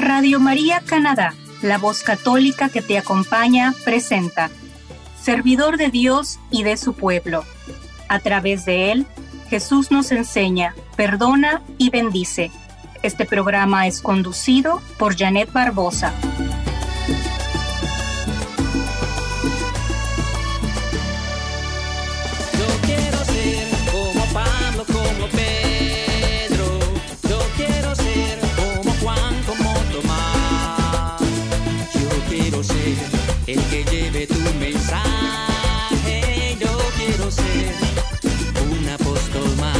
Radio María Canadá, la voz católica que te acompaña, presenta Servidor de Dios y de su pueblo. A través de él, Jesús nos enseña, perdona y bendice. Este programa es conducido por Janet Barbosa. El que lleve tu mensaje, yo quiero ser un apóstol más.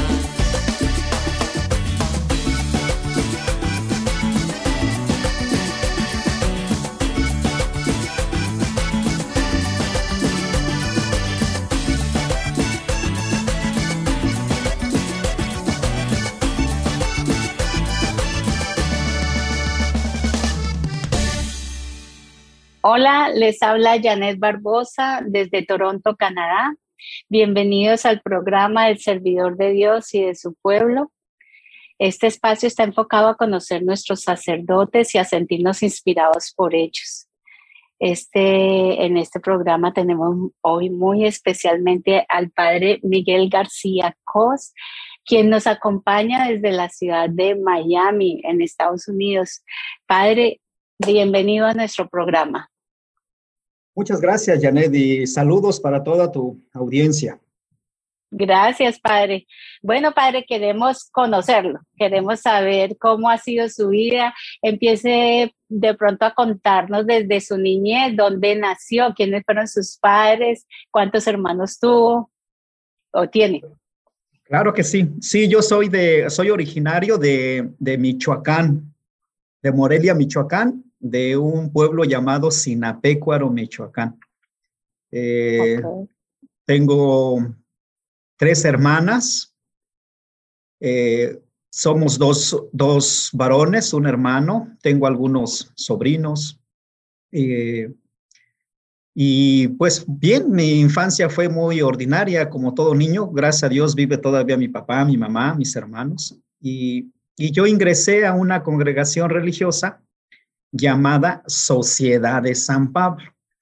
Hola, les habla Janet Barbosa desde Toronto, Canadá. Bienvenidos al programa del Servidor de Dios y de su pueblo. Este espacio está enfocado a conocer nuestros sacerdotes y a sentirnos inspirados por ellos. En este programa tenemos hoy muy especialmente al Padre Miguel García Cos, quien nos acompaña desde la ciudad de Miami, en Estados Unidos. Padre, bienvenido a nuestro programa. Muchas gracias, Janet, y saludos para toda tu audiencia. Gracias, Padre. Bueno, Padre, queremos conocerlo, queremos saber cómo ha sido su vida. Empiece de pronto a contarnos desde su niñez, dónde nació, quiénes fueron sus padres, cuántos hermanos tuvo o tiene. Claro que sí. Sí, yo soy originario de Michoacán, de Morelia, Michoacán, de un pueblo llamado Sinapecuaro, Michoacán. Okay. Tengo 3 hermanas, somos dos varones, un hermano, tengo algunos sobrinos. Y pues bien, mi infancia fue muy ordinaria, como todo niño. Gracias a Dios vive todavía mi papá, mi mamá, mis hermanos. Y yo ingresé a una congregación religiosa llamada Sociedad de San Pablo.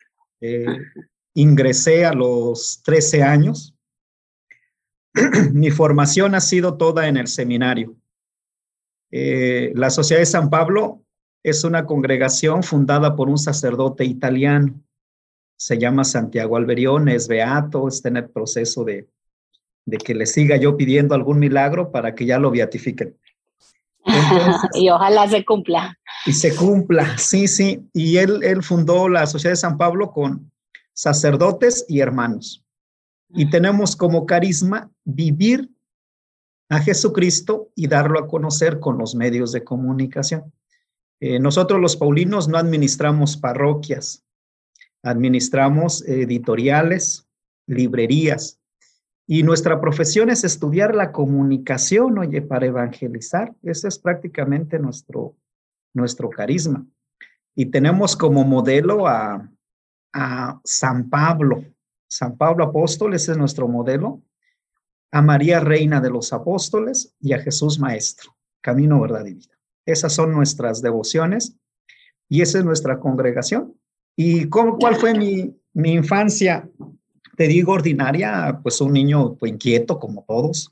Ingresé a los 13 años. Mi formación ha sido toda en el seminario. La Sociedad de San Pablo es una congregación fundada por un sacerdote italiano. Se llama Santiago Alberione, es beato, está en el proceso de que le siga yo pidiendo algún milagro para que ya lo beatifiquen. Entonces, y ojalá se cumpla. Y se cumpla, sí. Y él fundó la Sociedad de San Pablo con sacerdotes y hermanos. Y tenemos como carisma vivir a Jesucristo y darlo a conocer con los medios de comunicación. Nosotros los paulinos no administramos parroquias, administramos editoriales, librerías. Y nuestra profesión es estudiar la comunicación, oye, para evangelizar. Ese es prácticamente nuestro carisma. Y tenemos como modelo a San Pablo. San Pablo Apóstol, ese es nuestro modelo. A María Reina de los Apóstoles y a Jesús Maestro, Camino, Verdad y Vida. Esas son nuestras devociones y esa es nuestra congregación. ¿Y cuál fue mi infancia? Te digo, ordinaria, pues un niño pues, inquieto como todos.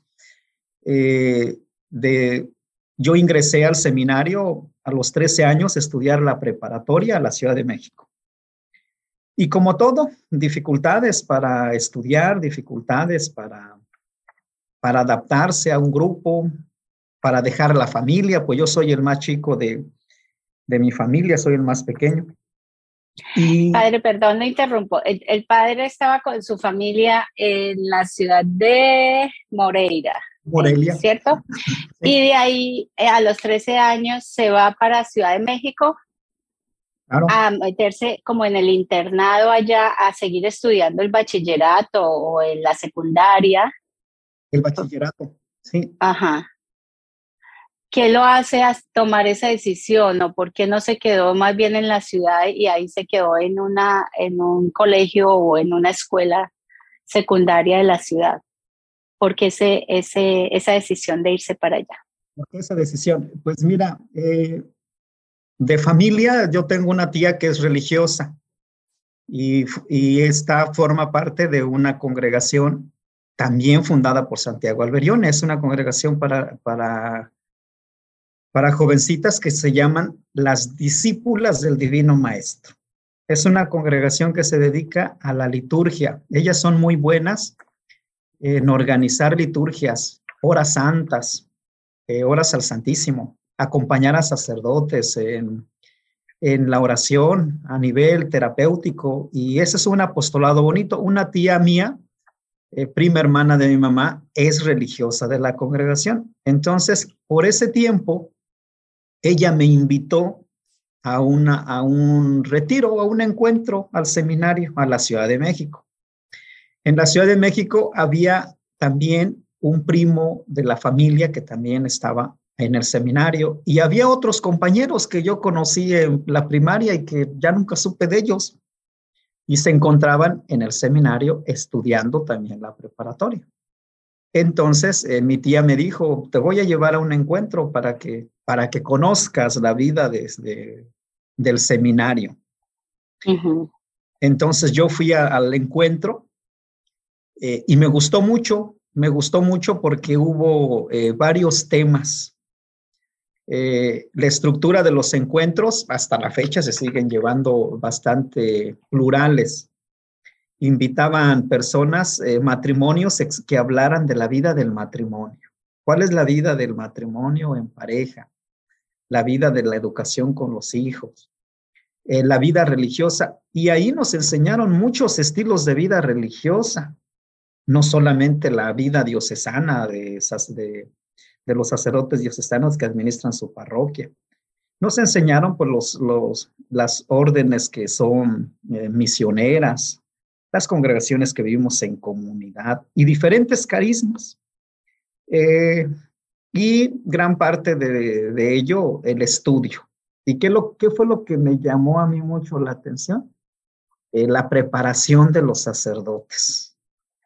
Yo ingresé al seminario a los 13 años a estudiar la preparatoria a la Ciudad de México. Y como todo, dificultades para estudiar, dificultades para adaptarse a un grupo, para dejar la familia, pues yo soy el más chico de mi familia, soy el más pequeño. Padre, perdón, no interrumpo. El padre estaba con su familia en la ciudad de Morelia, ¿cierto? Sí. Y de ahí, a los 13 años, se va para Ciudad de México, claro, a meterse como en el internado allá, a seguir estudiando el bachillerato o en la secundaria. El bachillerato, sí. Ajá. ¿Qué lo hace tomar esa decisión o por qué no se quedó más bien en la ciudad y ahí se quedó en un colegio o en una escuela secundaria de la ciudad? ¿Por qué esa decisión de irse para allá? ¿Por qué esa decisión? Pues mira, De familia, yo tengo una tía que es religiosa y esta forma parte de una congregación también fundada por Santiago Alberione. Es una congregación para jovencitas que se llaman las discípulas del Divino Maestro. Es una congregación que se dedica a la liturgia. Ellas son muy buenas en organizar liturgias, horas santas, horas al Santísimo, acompañar a sacerdotes en la oración a nivel terapéutico, y ese es un apostolado bonito. Una tía mía, prima hermana de mi mamá, es religiosa de la congregación. Entonces, por ese tiempo, ella me invitó a un retiro, a un encuentro al seminario, a la Ciudad de México. En la Ciudad de México había también un primo de la familia que también estaba en el seminario, y había otros compañeros que yo conocí en la primaria y que ya nunca supe de ellos, y se encontraban en el seminario estudiando también la preparatoria. Entonces, mi tía me dijo, te voy a llevar a un encuentro para que conozcas la vida del seminario. Ujú. Entonces yo fui al encuentro y me gustó mucho porque hubo varios temas. La estructura de los encuentros hasta la fecha se siguen llevando bastante plurales. Invitaban personas, matrimonios que hablaran de la vida del matrimonio. ¿Cuál es la vida del matrimonio en pareja? La vida de la educación con los hijos, la vida religiosa. Y ahí nos enseñaron muchos estilos de vida religiosa, no solamente la vida diocesana de los sacerdotes diocesanos que administran su parroquia. Nos enseñaron pues, las órdenes que son misioneras, las congregaciones que vivimos en comunidad y diferentes carismas. Y gran parte de ello, el estudio. ¿Y qué fue lo que me llamó a mí mucho la atención? La preparación de los sacerdotes.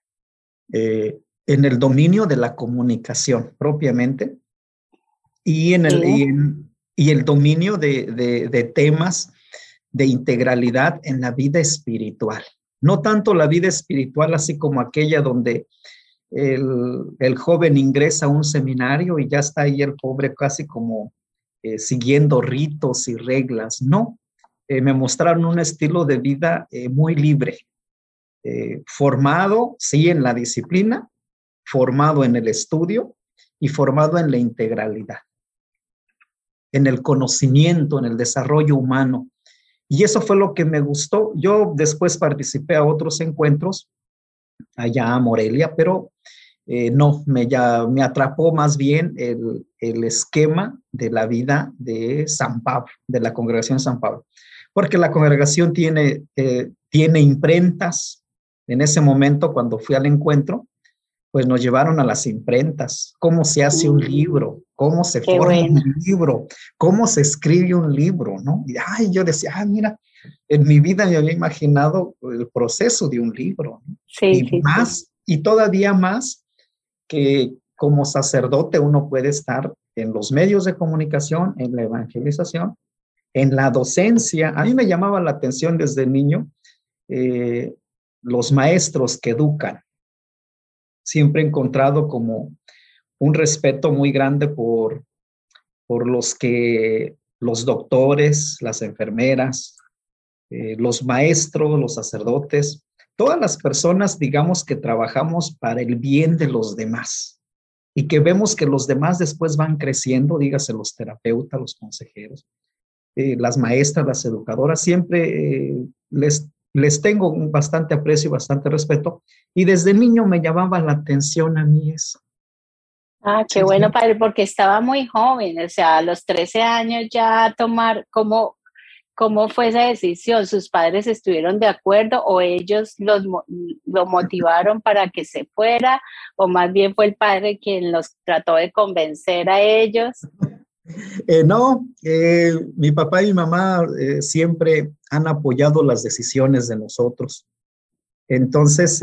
En el dominio de la comunicación propiamente y el dominio de temas de integralidad en la vida espiritual. No tanto la vida espiritual así como aquella donde el joven ingresa a un seminario y ya está ahí el pobre casi como siguiendo ritos y reglas. No, me mostraron un estilo de vida muy libre, formado, sí, en la disciplina, formado en el estudio y formado en la integralidad, en el conocimiento, en el desarrollo humano. Y eso fue lo que me gustó. Yo después participé a otros encuentros allá a Morelia, pero no, me atrapó más bien el esquema de la vida de San Pablo, de la congregación San Pablo, porque la congregación tiene imprentas. En ese momento, cuando fui al encuentro, pues nos llevaron a las imprentas, cómo se hace un libro, cómo se forma un libro, cómo se escribe un libro, ¿no? Y yo decía, mira, en mi vida me había imaginado el proceso de un libro, ¿no? Sí, Y todavía más que como sacerdote uno puede estar en los medios de comunicación, en la evangelización, en la docencia. A mí me llamaba la atención desde niño los maestros que educan. Siempre he encontrado como un respeto muy grande por los doctores, las enfermeras, los maestros, los sacerdotes, todas las personas, digamos, que trabajamos para el bien de los demás y que vemos que los demás después van creciendo, dígase los terapeutas, los consejeros, las maestras, las educadoras, siempre les tengo bastante aprecio y bastante respeto, y desde niño me llamaba la atención a mí eso. Qué bueno, padre, porque estaba muy joven, o sea, a los 13 años ya tomar, ¿cómo fue esa decisión? ¿Sus padres estuvieron de acuerdo o ellos lo motivaron para que se fuera, o más bien fue el padre quien los trató de convencer a ellos? No, mi papá y mi mamá siempre han apoyado las decisiones de nosotros. Entonces,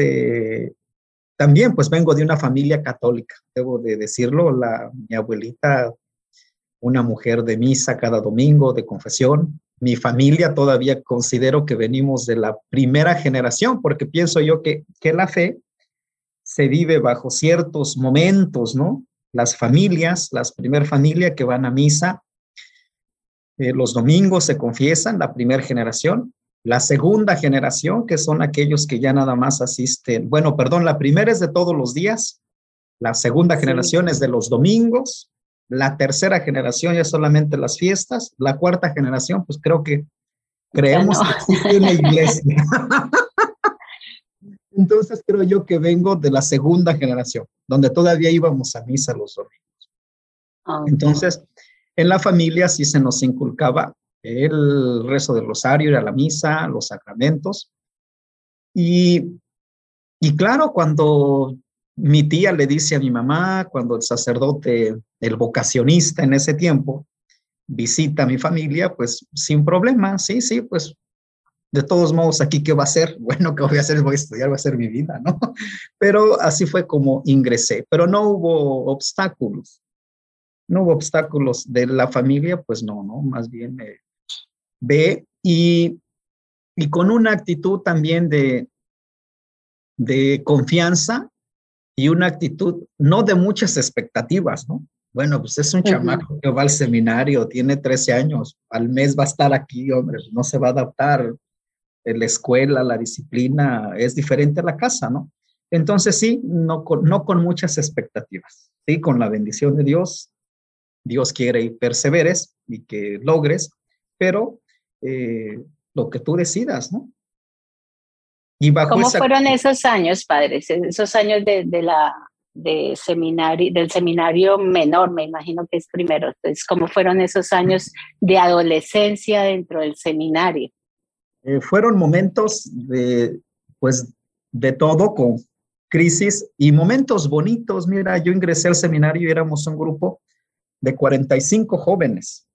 también pues vengo de una familia católica, debo de decirlo. Mi abuelita una mujer de misa cada domingo, de confesión. Mi familia todavía considero que venimos de la primera generación, porque pienso yo que la fe se vive bajo ciertos momentos, ¿no? Las familias, las primer familia que van a misa, los domingos se confiesan, la primera generación. La segunda generación, que son aquellos que ya nada más asisten, bueno, perdón, la primera es de todos los días, la segunda generación es de los domingos, la tercera generación ya solamente las fiestas, la cuarta generación, pues creo que creemos que existe una iglesia. Entonces creo yo que vengo de la segunda generación, donde todavía íbamos a misa los domingos. Okay. Entonces, en la familia sí se nos inculcaba el rezo del rosario, ir a la misa, los sacramentos. Y claro, cuando mi tía le dice a mi mamá, cuando el sacerdote, el vocacionista en ese tiempo, visita a mi familia, pues sin problema, sí, pues de todos modos, aquí, ¿qué va a hacer? Bueno, ¿qué voy a hacer? Voy a estudiar, va a ser mi vida, ¿no? Pero así fue como ingresé, pero no hubo obstáculos. No hubo obstáculos de la familia, pues no, más bien ve y con una actitud también de confianza y una actitud no de muchas expectativas, ¿no? Bueno, pues es un chamaco que va al seminario, tiene 13 años, al mes va a estar aquí, hombre, no se va a adaptar. La escuela, la disciplina es diferente a la casa, ¿no? Entonces sí, no con muchas expectativas, sí, con la bendición de Dios. Dios quiere y perseveres y que logres, pero lo que tú decidas, ¿no? Y bajo ¿Cómo fueron esos años, padres? Esos años del seminario menor, me imagino que es primero. Entonces, ¿cómo fueron esos años de adolescencia dentro del seminario? Fueron momentos pues, de todo, con crisis y momentos bonitos. Mira, yo ingresé al seminario y éramos un grupo de 45 jóvenes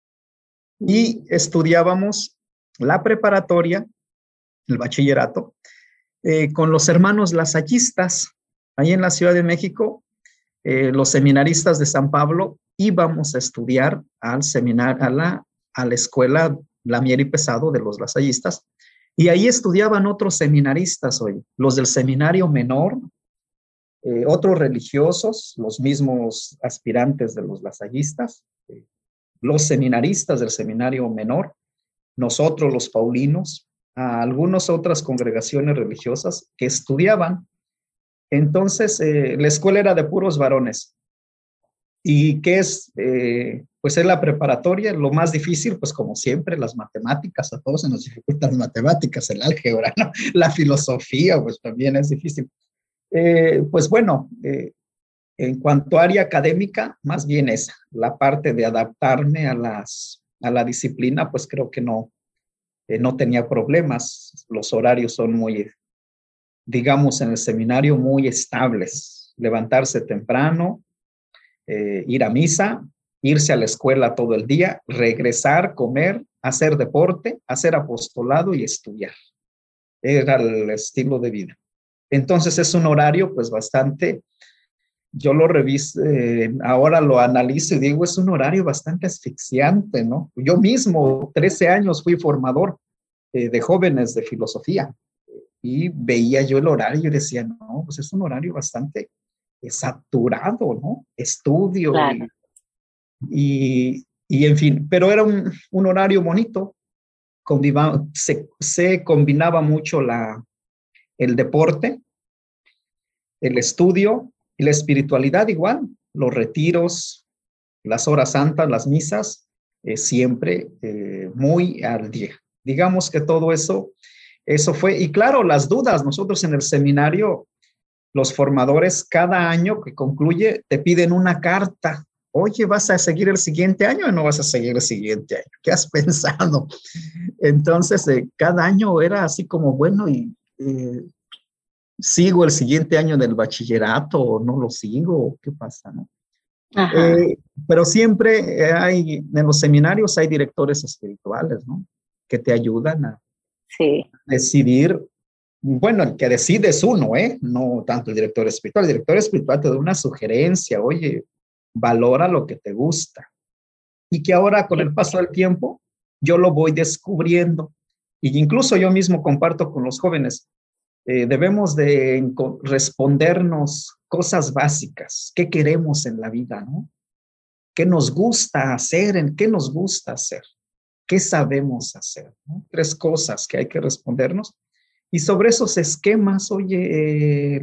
y estudiábamos la preparatoria, el bachillerato, con los hermanos lasallistas. Ahí en la Ciudad de México, los seminaristas de San Pablo íbamos a estudiar al seminario, a la escuela Lamier y Pesado de los lasallistas, y ahí estudiaban otros seminaristas hoy, los del seminario menor, otros religiosos, los mismos aspirantes de los lasallistas, los seminaristas del seminario menor, nosotros los paulinos, algunas otras congregaciones religiosas que estudiaban. Entonces, la escuela era de puros varones. ¿Y qué es? Pues es la preparatoria, lo más difícil, pues como siempre, las matemáticas, a todos se nos dificultan las matemáticas, el álgebra, ¿no? La filosofía, pues también es difícil. Pues bueno, en cuanto a área académica, más bien esa, la parte de adaptarme a la disciplina, pues creo que no tenía problemas. Los horarios son muy, digamos, en el seminario muy estables. Levantarse temprano, ir a misa, irse a la escuela todo el día, regresar, comer, hacer deporte, hacer apostolado y estudiar. Era el estilo de vida. Entonces es un horario pues bastante, yo lo reviso, ahora lo analizo y digo, es un horario bastante asfixiante, ¿no? Yo mismo, 13 años, fui formador de jóvenes de filosofía y veía yo el horario y decía, no, pues es un horario bastante saturado, ¿no? Estudio claro. y en fin, pero era un horario bonito, se combinaba mucho el deporte, el estudio y la espiritualidad igual, los retiros, las horas santas, las misas, siempre muy al día. Digamos que todo eso fue, y claro, las dudas, nosotros en el seminario, los formadores cada año que concluye te piden una carta. Oye, ¿vas a seguir el siguiente año o no vas a seguir el siguiente año? ¿Qué has pensado? Entonces, cada año era así como, bueno, y ¿sigo el siguiente año del bachillerato o no lo sigo? ¿Qué pasa, no? Pero siempre en los seminarios hay directores espirituales, ¿no? Que te ayudan a decidir. Bueno, el que decide es uno, no tanto el director espiritual. El director espiritual te da una sugerencia, oye, valora lo que te gusta. y que ahora con el paso del tiempo yo lo voy descubriendo. Y incluso yo mismo comparto con los jóvenes, debemos de respondernos cosas básicas. ¿Qué queremos en la vida, no? ¿Qué nos gusta hacer? ¿En qué nos gusta hacer? ¿Qué sabemos hacer? ¿No? 3 cosas que hay que respondernos. Y sobre esos esquemas, oye,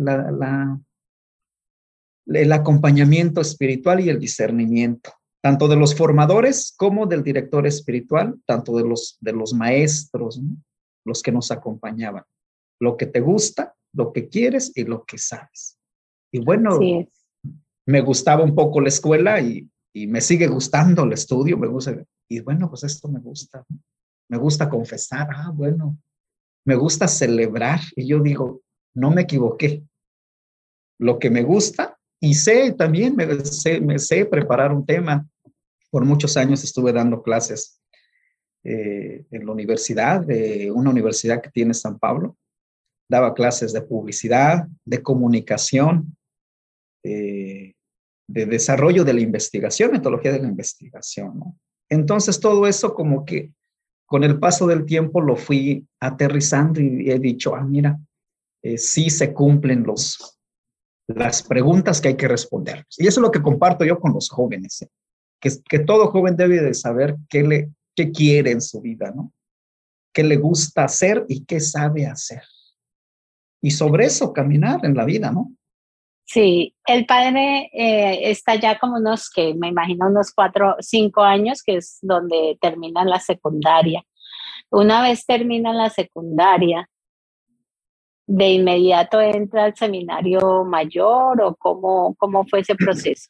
el acompañamiento espiritual y el discernimiento, tanto de los formadores como del director espiritual, tanto de los maestros, ¿no? Los que nos acompañaban. Lo que te gusta, lo que quieres y lo que sabes. Y bueno, Sí. me gustaba un poco la escuela y me sigue gustando el estudio, me gusta. Y bueno, pues esto me gusta. Me gusta confesar, bueno, me gusta celebrar. Y yo digo, no me equivoqué. Lo que me gusta, y sé también, me sé preparar un tema. Por muchos años estuve dando clases en la universidad, de una universidad que tiene San Pablo. Daba clases de publicidad, de comunicación, de desarrollo de la investigación, metodología de la investigación, ¿no? Entonces todo eso como que con el paso del tiempo lo fui aterrizando y he dicho, mira, sí se cumplen las preguntas que hay que responder. Y eso es lo que comparto yo con los jóvenes, que todo joven debe de saber qué quiere en su vida, ¿no? Qué le gusta hacer y qué sabe hacer. Y sobre eso caminar en la vida, ¿no? Sí, el padre está ya como que me imagino unos 4, 5 años, que es donde terminan la secundaria. Una vez terminan la secundaria, ¿de inmediato entra al seminario mayor o cómo fue ese proceso?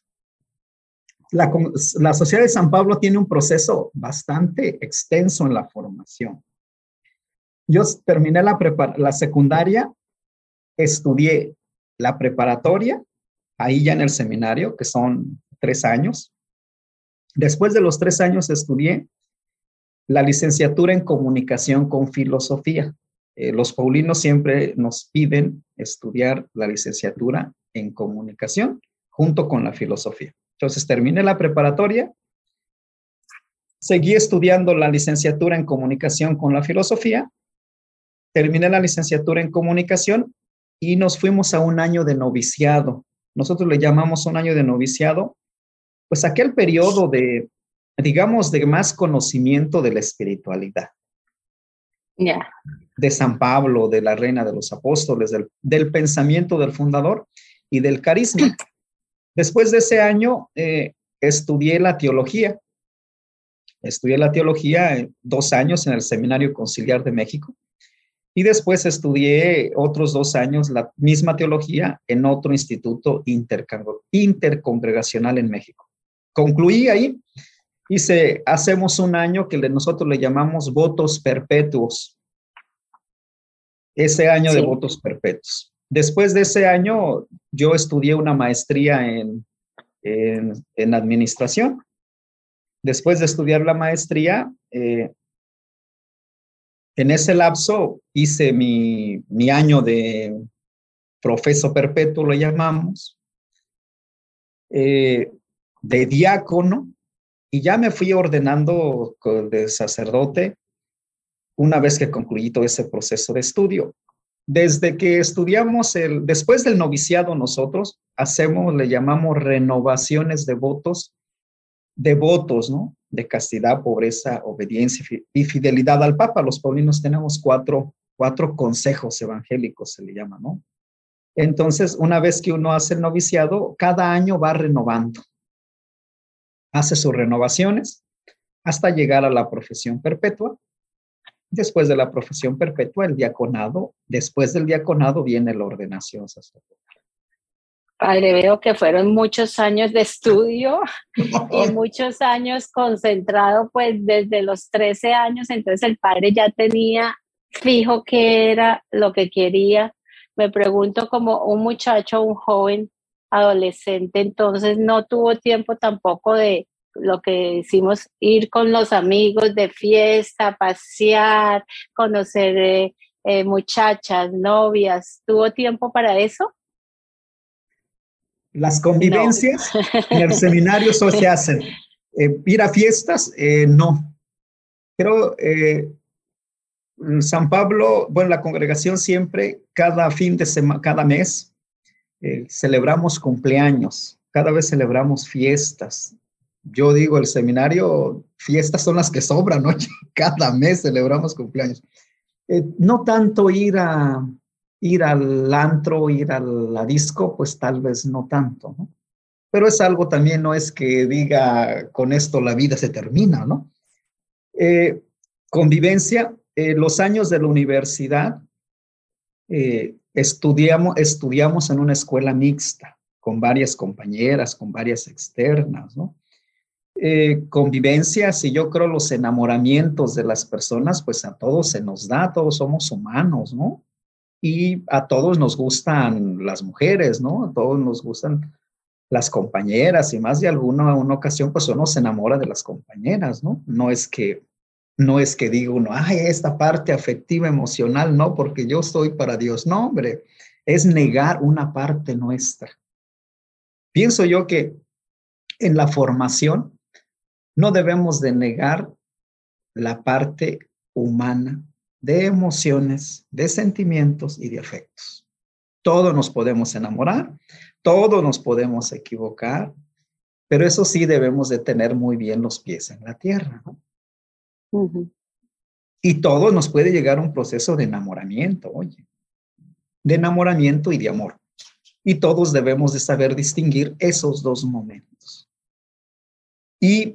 La Sociedad de San Pablo tiene un proceso bastante extenso en la formación. Yo terminé la secundaria, estudié la preparatoria, ahí ya en el seminario, que son 3 años. Después de los 3 años estudié la licenciatura en comunicación con filosofía. Los paulinos siempre nos piden estudiar la licenciatura en comunicación junto con la filosofía. Entonces terminé la preparatoria, seguí estudiando la licenciatura en comunicación con la filosofía, terminé la licenciatura en comunicación y nos fuimos a un año de noviciado. Nosotros le llamamos un año de noviciado, pues aquel periodo digamos, de más conocimiento de la espiritualidad. Yeah. De San Pablo, de la Reina de los Apóstoles, del pensamiento del fundador y del carisma. Después de ese año estudié la teología. Estudié la teología 2 años en el Seminario Conciliar de México y después estudié otros 2 años la misma teología en otro instituto intercongregacional en México. Concluí ahí. Hacemos un año que nosotros le llamamos votos perpetuos. Ese año de votos perpetuos. Después de ese año, yo estudié una maestría en administración. Después de estudiar la maestría, en ese lapso hice mi año de profeso perpetuo, lo llamamos, de diácono, y ya me fui ordenando de sacerdote una vez que concluí todo ese proceso de estudio. Desde que estudiamos después del noviciado nosotros le llamamos renovaciones de votos, ¿no? De castidad, pobreza, obediencia y fidelidad al Papa. Los paulinos tenemos cuatro consejos evangélicos, se le llama, ¿no? Entonces, una vez que uno hace el noviciado, cada año va renovando. Hace sus renovaciones hasta llegar a la profesión perpetua. Después de la profesión perpetua, el diaconado. Después del diaconado viene la ordenación sacerdotal. Padre, veo que fueron muchos años de estudio y muchos años concentrado, pues desde los 13 años, entonces el padre ya tenía fijo qué era lo que quería. Me pregunto, como un muchacho, un joven adolescente, entonces no tuvo tiempo tampoco de lo que decimos, ir con los amigos de fiesta, pasear, conocer muchachas, novias. ¿Tuvo tiempo para eso? Las convivencias en el seminario solo se hacen Ir a fiestas, no. Creo, San Pablo, bueno, la congregación siempre, cada fin de semana, cada mes, celebramos cumpleaños, cada vez celebramos fiestas. Yo digo, el seminario, fiestas son las que sobran, ¿no? Cada mes celebramos cumpleaños. No tanto ir al antro, ir a la disco, pues tal vez no tanto, ¿no? Pero es algo también, no es que diga, con esto la vida se termina, ¿no? Convivencia, los años de la universidad, estudiamos en una escuela mixta, con varias compañeras, con varias externas, ¿no? Convivencias y yo creo los enamoramientos de las personas, pues a todos se nos da, todos somos humanos, ¿no? Y a todos nos gustan las mujeres, ¿no? A todos nos gustan las compañeras y más de una ocasión, pues uno se enamora de las compañeras, ¿no? No es que diga uno, ay, esta parte afectiva, emocional, no, porque yo soy para Dios. No, hombre, es negar una parte nuestra. Pienso yo que en la formación no debemos de negar la parte humana de emociones, de sentimientos y de afectos. Todos nos podemos enamorar, todos nos podemos equivocar, pero eso sí debemos de tener muy bien los pies en la tierra, ¿no? Ujú. Y todo nos puede llegar a un proceso de enamoramiento, oye, de enamoramiento y de amor. Y todos debemos de saber distinguir esos dos momentos. Y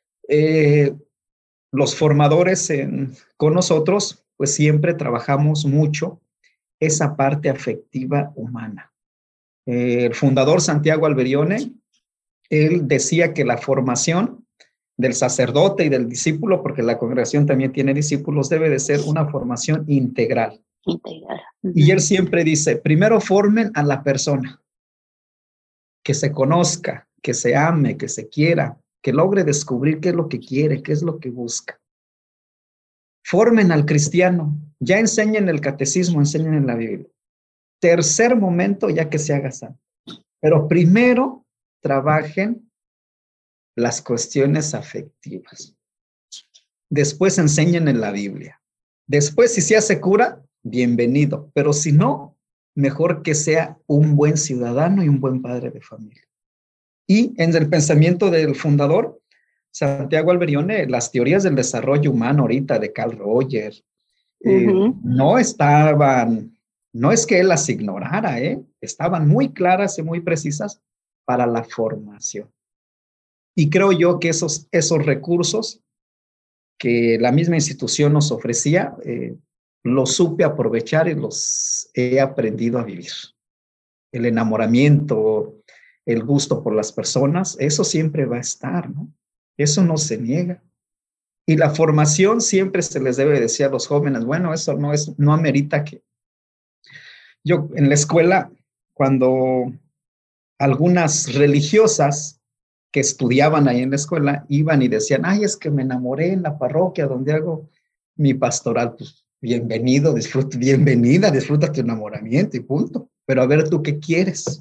los formadores con nosotros, pues siempre trabajamos mucho esa parte afectiva humana. El fundador Santiago Alberione, él decía que la formación del sacerdote y del discípulo, porque la congregación también tiene discípulos, debe de ser una formación integral. Integral. Y él siempre dice, primero formen a la persona, que se conozca, que se ame, que se quiera, que logre descubrir qué es lo que quiere, qué es lo que busca. Formen al cristiano, ya enseñen el catecismo, enseñen en la Biblia. Tercer momento, ya que se haga santo. Pero primero trabajen las cuestiones afectivas. Después enseñen en la Biblia. Después, si se hace cura, bienvenido. Pero si no, mejor que sea un buen ciudadano y un buen padre de familia. Y en el pensamiento del fundador, Santiago Alberione, las teorías del desarrollo humano ahorita de Carl Rogers, no estaban, no es que él las ignorara, estaban muy claras y muy precisas para la formación. Y creo yo que esos recursos que la misma institución nos ofrecía, los supe aprovechar y los he aprendido a vivir. El enamoramiento, el gusto por las personas, eso siempre va a estar, ¿no? Eso no se niega. Y la formación siempre se les debe decir a los jóvenes, bueno, eso no amerita que... Yo en la escuela, cuando algunas religiosas que estudiaban ahí en la escuela iban y decían, ay, es que me enamoré en la parroquia donde hago mi pastoral, pues bienvenido, disfruta tu enamoramiento y punto. Pero a ver, ¿tú qué quieres?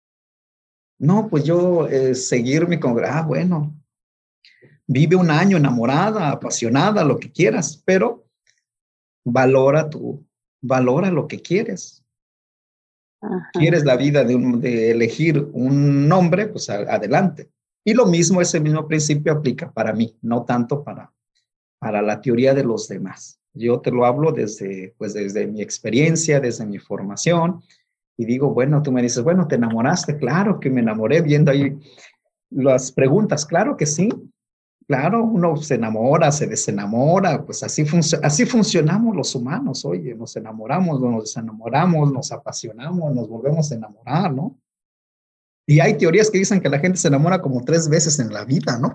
No, pues yo seguir mi congregación, bueno, vive un año enamorada, apasionada, lo que quieras, pero valora lo que quieres. Ajá. ¿Quieres la vida de elegir un nombre? Pues adelante. Y lo mismo, ese mismo principio aplica para mí, no tanto para la teoría de los demás. Yo te lo hablo desde mi experiencia, desde mi formación, y digo, bueno, tú me dices, bueno, ¿te enamoraste? Claro que me enamoré, viendo ahí las preguntas, claro que sí. Claro, uno se enamora, se desenamora, pues así funcionamos los humanos, oye, nos enamoramos, nos desenamoramos, nos apasionamos, nos volvemos a enamorar, ¿no? Y hay teorías que dicen que la gente se enamora como 3 veces en la vida, ¿no?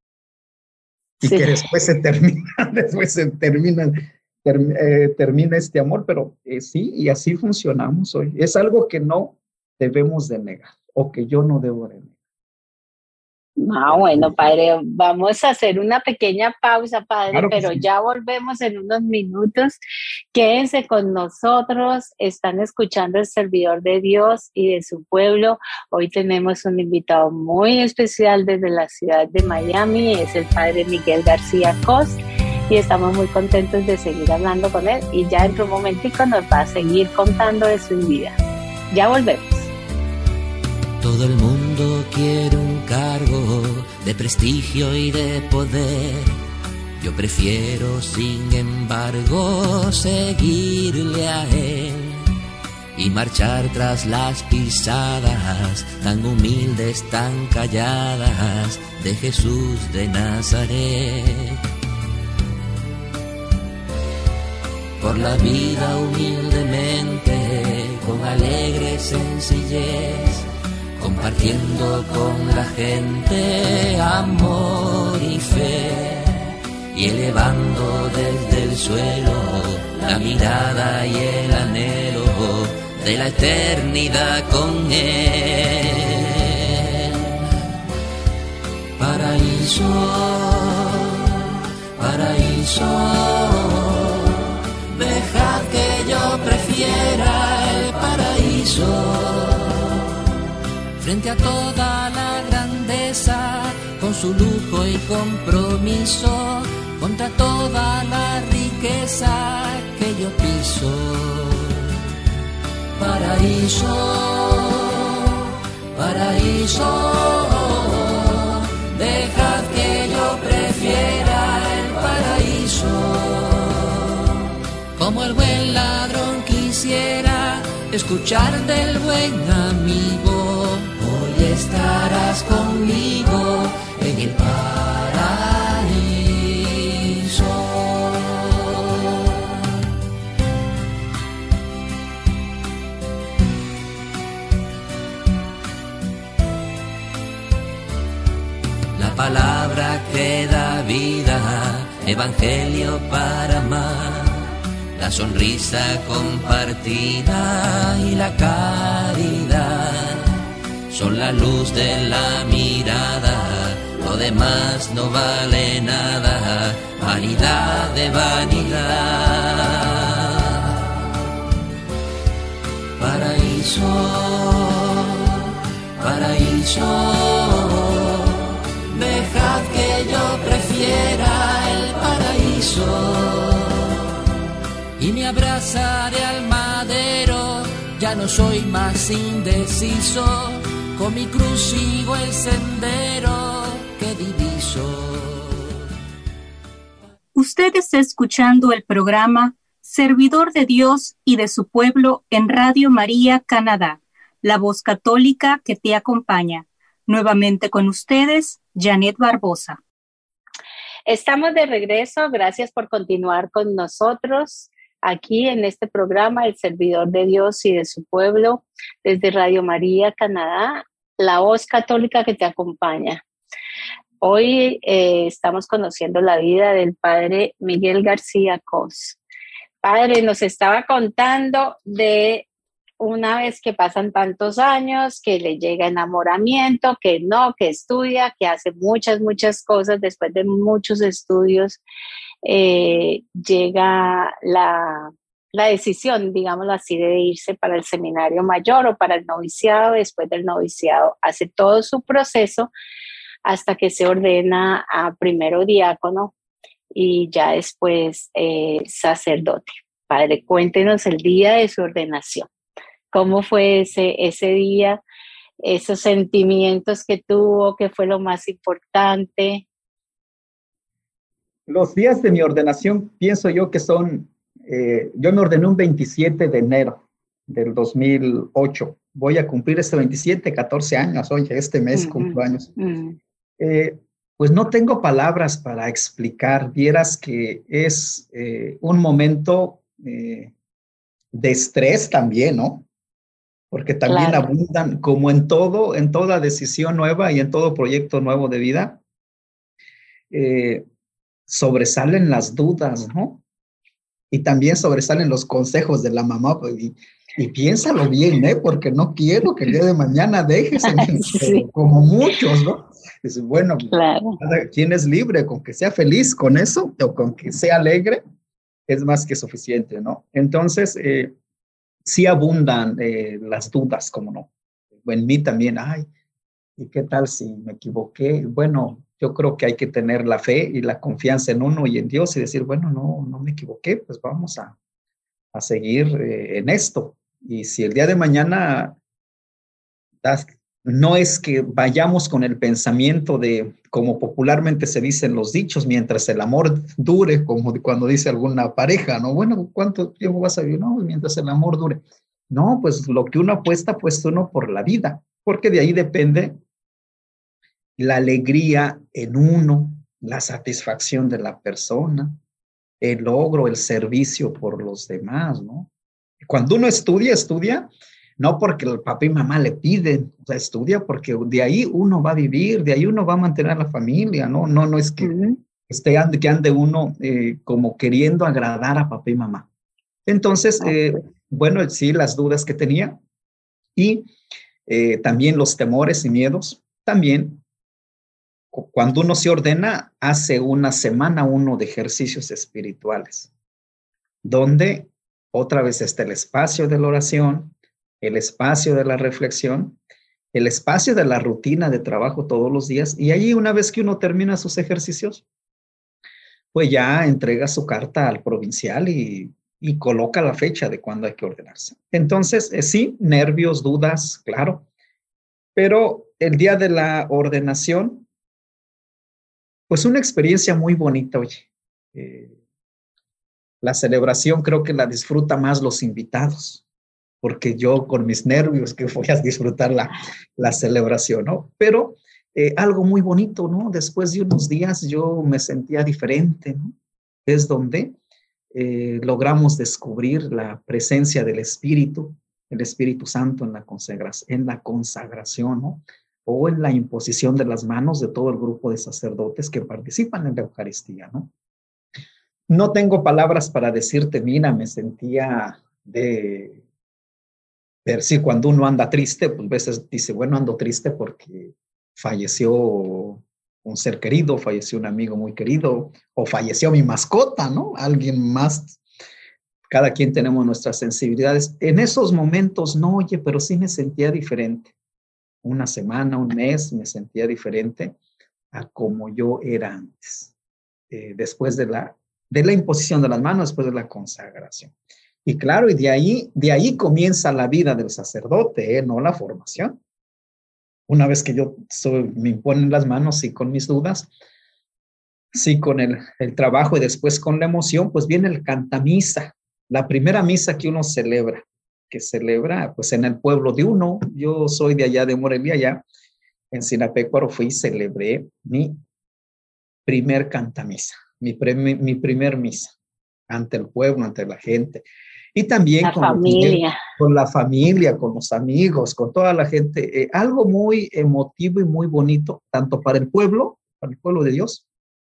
Y sí, que después termina este amor, pero sí, y así funcionamos hoy. Es algo que no debemos de negar, o que yo no debo de negar. Bueno, padre, vamos a hacer una pequeña pausa, padre, Claro que pero sí. ya volvemos en unos minutos. Quédense con nosotros, están escuchando el servidor de Dios y de su pueblo. Hoy tenemos un invitado muy especial desde la ciudad de Miami, es el padre Miguel García Cos, y estamos muy contentos de seguir hablando con él, y ya dentro de un momentico nos va a seguir contando de su vida. Ya volvemos. Todo el mundo quiere un cargo de prestigio y de poder. Yo prefiero, sin embargo, seguirle a él y marchar tras las pisadas tan humildes, tan calladas de Jesús de Nazaret. Por la vida humildemente, con alegre sencillez, compartiendo con la gente amor y fe, y elevando desde el suelo la mirada y el anhelo de la eternidad con él. Paraíso, paraíso, dejad que yo prefiera el paraíso. Frente a toda la grandeza, con su lujo y compromiso, contra toda la riqueza que yo piso. Paraíso, paraíso, dejad que yo prefiera el paraíso. Como el buen ladrón quisiera escuchar del buen amigo, hoy estarás conmigo en el paraíso. La palabra que da vida, evangelio para amar, la sonrisa compartida y la caridad son la luz de la mirada, lo demás no vale nada, vanidad de vanidad. Paraíso, paraíso, dejad que yo prefiera el paraíso. Y me abrazaré al madero, ya no soy más indeciso, con mi cruz sigo el sendero que diviso. Usted está escuchando el programa Servidor de Dios y de su pueblo en Radio María Canadá, la voz católica que te acompaña. Nuevamente con ustedes, Janet Barbosa. Estamos de regreso, gracias por continuar con nosotros aquí en este programa, El Servidor de Dios y de su pueblo, desde Radio María Canadá, la voz católica que te acompaña. Hoy estamos conociendo la vida del padre Miguel García Cos. Padre, nos estaba contando de una vez que pasan tantos años, que le llega enamoramiento, que no, que estudia, que hace muchas cosas. Después de muchos estudios, llega la decisión, digámoslo así, de irse para el seminario mayor o para el noviciado. Después del noviciado hace todo su proceso hasta que se ordena a primero diácono y ya después sacerdote. Padre, cuéntenos el día de su ordenación. ¿Cómo fue ese día? Esos sentimientos que tuvo, ¿qué fue lo más importante? Los días de mi ordenación pienso yo que son, yo me ordené un 27 de enero del 2008. Voy a cumplir este 27, 14 años, oye, este mes cumplo años. Pues no tengo palabras para explicar. Vieras que es un momento de estrés también, ¿no? Porque también Claro. abundan, como en todo, en toda decisión nueva y en todo proyecto nuevo de vida, sobresalen las dudas, ¿no? Y también sobresalen los consejos de la mamá, pues, y piénsalo bien, ¿eh? Porque no quiero que el día de mañana dejes Sí. como muchos, ¿no? Es bueno, Claro. cada quien es libre, con que sea feliz con eso o con que sea alegre, es más que suficiente, ¿no? Entonces, sí abundan las dudas, como no. En mí también, ay, ¿y qué tal si me equivoqué? Bueno, yo creo que hay que tener la fe y la confianza en uno y en Dios y decir, bueno, no me equivoqué, pues vamos a seguir en esto. Y si el día de mañana no es que vayamos con el pensamiento de, como popularmente se dice en los dichos, mientras el amor dure, como cuando dice alguna pareja, ¿no? Bueno, ¿cuánto tiempo vas a vivir? No, mientras el amor dure. No, pues lo que uno apuesta, pues uno por la vida, porque de ahí depende la alegría en uno, la satisfacción de la persona, el logro, el servicio por los demás, ¿no? Cuando uno estudia no porque el papá y mamá le piden, o sea, estudia porque de ahí uno va a vivir, de ahí uno va a mantener a la familia, ¿no? No es que que ande uno como queriendo agradar a papá y mamá. Entonces, bueno, sí, las dudas que tenía y también los temores y miedos, también cuando uno se ordena, hace una semana uno de ejercicios espirituales, donde otra vez está el espacio de la oración, el espacio de la reflexión, el espacio de la rutina de trabajo todos los días, y allí una vez que uno termina sus ejercicios, pues ya entrega su carta al provincial y coloca la fecha de cuándo hay que ordenarse. Entonces, sí, nervios, dudas, claro, pero el día de la ordenación, pues una experiencia muy bonita, oye. La celebración creo que la disfruta más los invitados, porque yo con mis nervios que voy a disfrutar la celebración, ¿no? Pero algo muy bonito, ¿no? Después de unos días yo me sentía diferente, ¿no? Es donde logramos descubrir la presencia del Espíritu, el Espíritu Santo en la consagración, ¿no? O en la imposición de las manos de todo el grupo de sacerdotes que participan en la Eucaristía, ¿no? No tengo palabras para decirte, mira, me sentía de decir, cuando uno anda triste, pues a veces dice, bueno, ando triste porque falleció un ser querido, falleció un amigo muy querido, o falleció mi mascota, ¿no? Alguien más. Cada quien tenemos nuestras sensibilidades. En esos momentos, no, oye, pero sí me sentía diferente. Una semana, un mes, me sentía diferente a como yo era antes, después de la imposición de las manos, después de la consagración. Y claro, y de ahí comienza la vida del sacerdote, no la formación. Una vez que me imponen las manos, sí, con mis dudas, sí, con el trabajo y después con la emoción, pues viene el cantamisa, la primera misa que uno celebra, que celebra pues en el pueblo de uno. Yo soy de allá de Morelia, allá en Sinapecuaro fui y celebré mi primer cantamisa, mi primer misa, ante el pueblo, ante la gente. Y también La familia. con la familia, con los amigos, con toda la gente. Algo muy emotivo y muy bonito, tanto para el pueblo de Dios,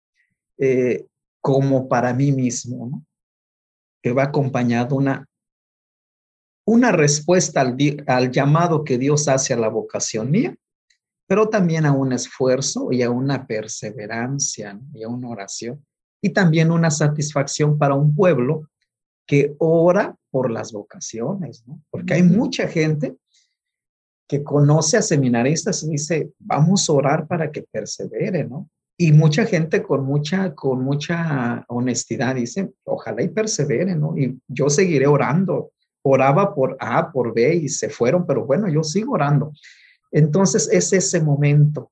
como para mí mismo, ¿no? Que va acompañado una respuesta al llamado que Dios hace a la vocación mía, pero también a un esfuerzo y a una perseverancia, ¿no? Y a una oración. Y también una satisfacción para un pueblo que ora por las vocaciones, ¿no? Porque hay mucha gente que conoce a seminaristas y dice, vamos a orar para que persevere, ¿no? Y mucha gente con mucha honestidad dice, ojalá y persevere, ¿no? Y yo seguiré orando. Oraba por A, por B y se fueron, pero bueno, yo sigo orando. Entonces es ese momento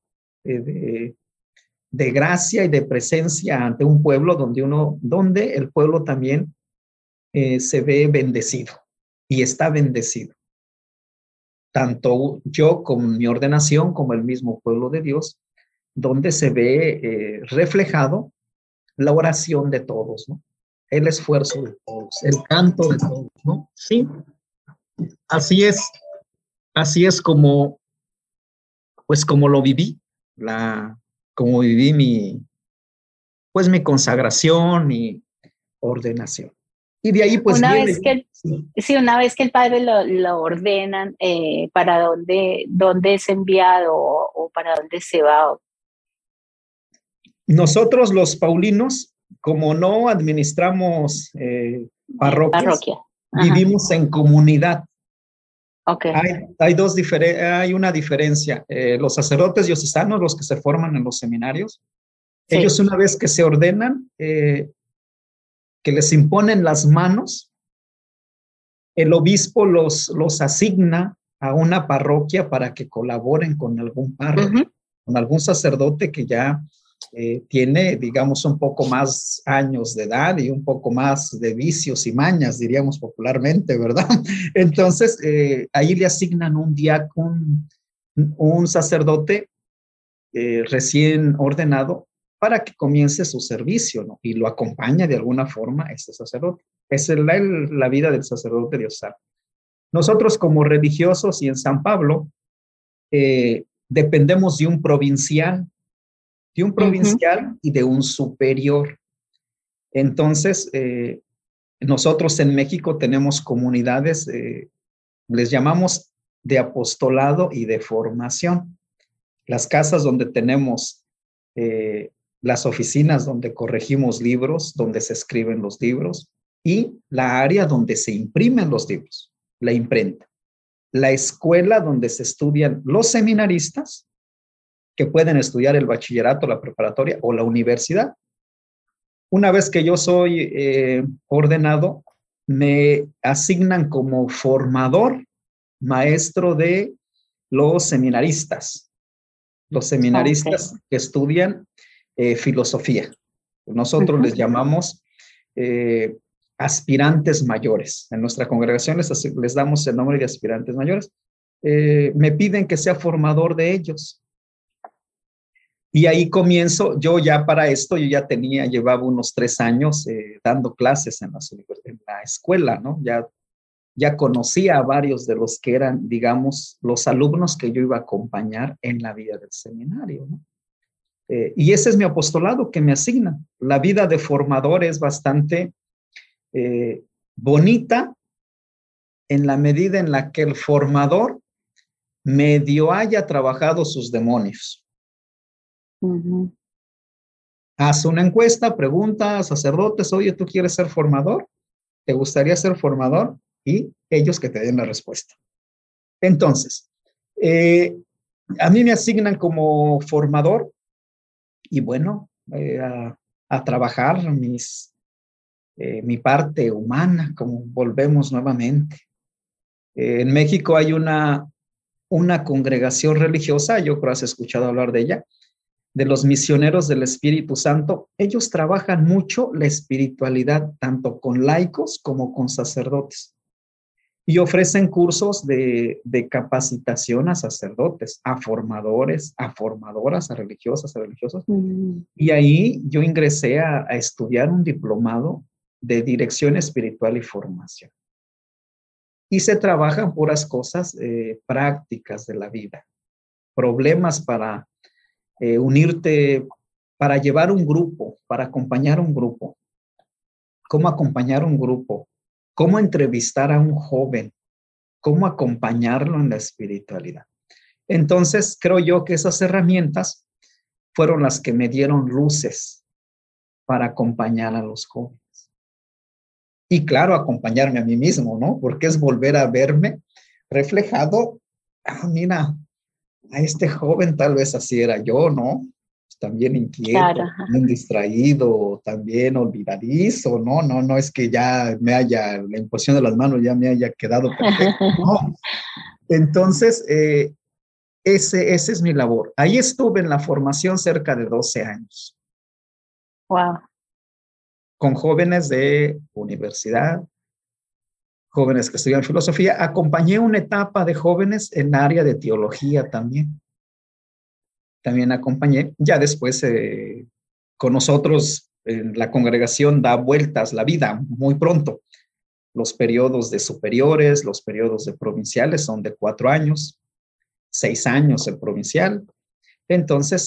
de gracia y de presencia ante un pueblo donde el pueblo también se ve bendecido y está bendecido. Tanto yo con mi ordenación como el mismo pueblo de Dios, donde se ve reflejado la oración de todos, ¿no? El esfuerzo de todos, el canto de todos, ¿no? Sí, así es como, pues como lo viví, como viví mi consagración y ordenación. Y de ahí pues Una viene. vez que, sí, una vez que el padre lo ordenan, ¿para dónde es enviado o para dónde se va? Nosotros los paulinos, como no administramos parroquias, Parroquia. vivimos en comunidad. Okay. Hay una diferencia. Los sacerdotes diocesanos, los que se forman en los seminarios, Sí. ellos una vez que se ordenan, que les imponen las manos, el obispo los asigna a una parroquia para que colaboren con algún párroco, con algún sacerdote que ya tiene, digamos, un poco más años de edad y un poco más de vicios y mañas, diríamos popularmente, ¿verdad? Entonces, ahí le asignan un diácono, un sacerdote recién ordenado para que comience su servicio, ¿no? Y lo acompaña de alguna forma este sacerdote. Esa es la vida del sacerdote diocesano. Nosotros como religiosos y en San Pablo, dependemos de un provincial y de un superior. Entonces, nosotros en México tenemos comunidades, les llamamos de apostolado y de formación. Las casas donde tenemos las oficinas donde corregimos libros, donde se escriben los libros, y la área donde se imprimen los libros, la imprenta. La escuela donde se estudian los seminaristas, que pueden estudiar el bachillerato, la preparatoria o la universidad. Una vez que yo soy ordenado, me asignan como formador, maestro de los seminaristas. Los seminaristas que estudian filosofía. Nosotros les llamamos aspirantes mayores. En nuestra congregación les damos el nombre de aspirantes mayores. Me piden que sea formador de ellos. Y ahí comienzo, yo ya para esto, llevaba unos 3 años dando clases en la escuela, ¿no? Ya conocía a varios de los que eran, digamos, los alumnos que yo iba a acompañar en la vida del seminario, ¿no? Y ese es mi apostolado que me asignan. La vida de formador es bastante bonita en la medida en la que el formador medio haya trabajado sus demonios. Haz una encuesta, pregunta a sacerdotes, oye, ¿tú quieres ser formador? ¿Te gustaría ser formador? Y ellos que te den la respuesta. Entonces, a mí me asignan como formador y bueno, a trabajar mi parte humana, como volvemos nuevamente. En México hay una congregación religiosa, yo creo que has escuchado hablar de ella, de los misioneros del Espíritu Santo. Ellos trabajan mucho la espiritualidad, tanto con laicos como con sacerdotes. Y ofrecen cursos de capacitación a sacerdotes, a formadores, a formadoras, a religiosas, a religiosos. Y ahí yo ingresé a estudiar un diplomado de dirección espiritual y formación. Y se trabajan puras cosas prácticas de la vida, problemas para unirte, para llevar un grupo, para acompañar un grupo. ¿Cómo acompañar un grupo? ¿Cómo entrevistar a un joven? ¿Cómo acompañarlo en la espiritualidad? Entonces, creo yo que esas herramientas fueron las que me dieron luces para acompañar a los jóvenes. Y claro, acompañarme a mí mismo, ¿no? Porque es volver a verme reflejado. Mira, a este joven tal vez así era yo, ¿no? También inquieto, claro, también distraído, también olvidadizo, ¿no? No es que ya la imposición de las manos ya me haya quedado perfecto, ¿no? Entonces, ese es mi labor. Ahí estuve en la formación cerca de 12 años. Wow. Con jóvenes de universidad, jóvenes que estudian filosofía. Acompañé una etapa de jóvenes en área de teología también. También acompañé. Ya después con nosotros en la congregación da vueltas la vida muy pronto. Los periodos de superiores, los periodos de provinciales son de 4 años, 6 años el provincial. Entonces,